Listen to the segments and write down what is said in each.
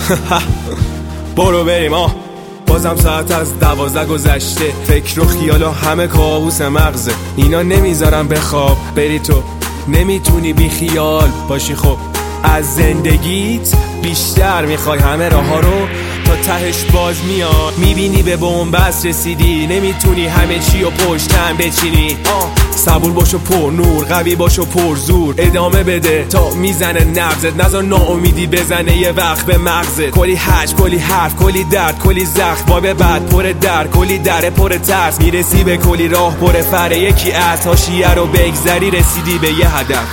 برو بریم بازم ساعت از 12 گذشته، فکر و خیال و همه کابوس مغزه. اینا نمیذارم بخواب بری تو، نمیتونی بی خیال باشی. خب از زندگیت بیشتر میخوای همه راه ها رو تا تهش باز میاد، میبینی به بنبست رسیدی، نمیتونی همه چی و پشتم بچینی. صبور باش و پر نور، قوی باش و پر زور، ادامه بده تا میزنه نبضت، نذار ناامیدی بزنه یه وقت به مغزت. کلی حج، کلی حرف، کلی درد، کلی زخم، باب بعد پر در، کلی در پر ترس، میرسی به کلی راه پر فره. یکی از حاشیه رو بگذری رسیدی به یه هدف.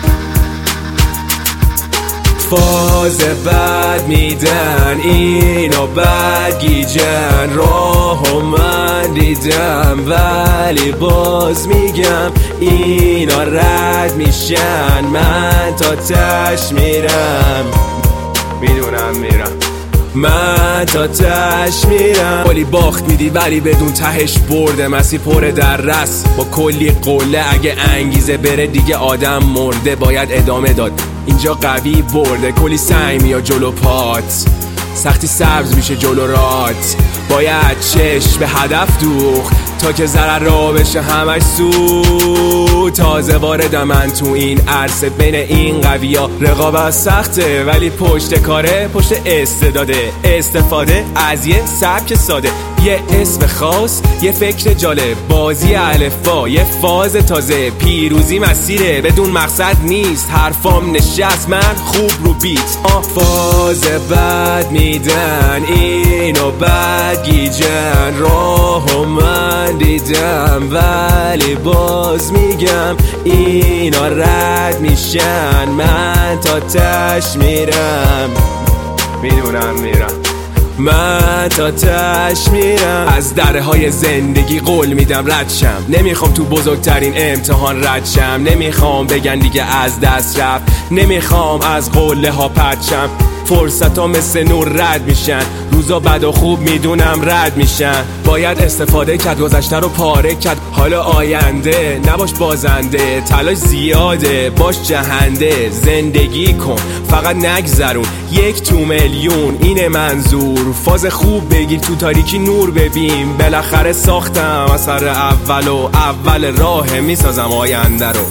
فاز بد میدن اینا بدگیجن، راهو من دیدم ولی باز میگم اینا رد میشن، من تا تش میرم، میدونم میرم، من تا تش میرم. کلی باخت میدی ولی بدون تهش برده، مسیر پر در رس با کلی قله، اگه انگیزه بره دیگه آدم مرده، باید ادامه داد اینجا قوی برده. کلی سعی میاد جلو پات، سختی سبز میشه جلو رات، باید چشم به هدف دوخت تا که ضرر را بشه همش سو. تازه واردم من تو این عرصه، بین این قویا رقابت سخته ولی پشت کاره، پشت استعداده، استفاده از یه سبک ساده، یه اسم خاص، یه فکر جالب، بازی الفبا، یه فاز تازه، پیروزی مسیره بدون مقصد نیست، حرفام نشست من خوب رو بیت. فاز بد میدن اینو بدگیجن، راهو من دیدم ولی باز میگم اینا رد میشن، من تا تش میرم، میدونم میرم، من تا تش میرم. از درهای زندگی قول میدم رد شم، نمیخوام تو بزرگترین امتحان رد شم، نمیخوام بگن دیگه از دست رفت، نمیخوام از قله ها پرد شم. فرصت ها مثل نور رد میشن، روزا بد و خوب میدونم رد میشن، باید استفاده کرد، گذشته رو پاره کرد، حالا آینده نباش بازنده، تلاش زیاده باش جهنده، زندگی کن فقط نگذرون، 1 تو میلیون اینه منظور، فاز خوب بگیر تو تاریکی نور ببین، بالاخره ساختم اثر اول راه میسازم آینده رو.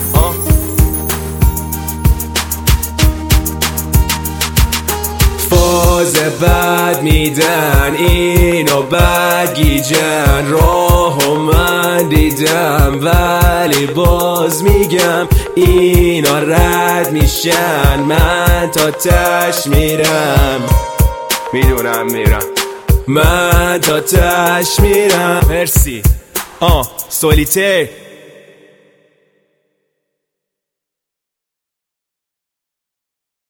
فاز بد میدن اینو بدگیجن، راهو من دیدم ولی باز میگم اینا رد میشن، من تا تش میرم، میدونم میرم، من تا تش میرم. مرسی سولیته